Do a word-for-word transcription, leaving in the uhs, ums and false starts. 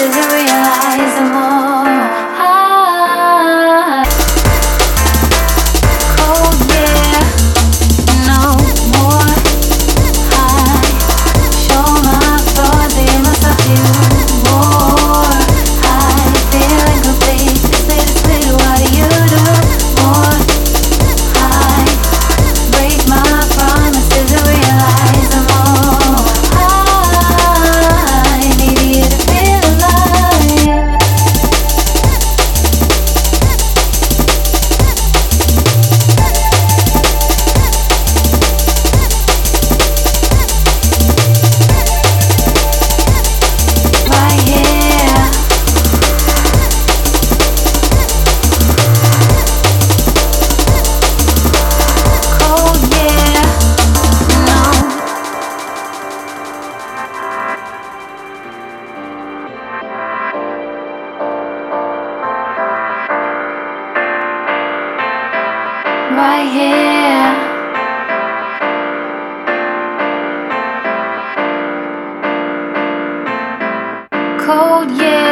promises and realize them all. I, cold, yeah, no more high. Show my flaws, they must have you more high. Feeling complete, split, split, what do you do? More high. Break my promises and realize them all. I need you to feel alive. Right here. Cold, yeah. No. Right here. Cold, yeah.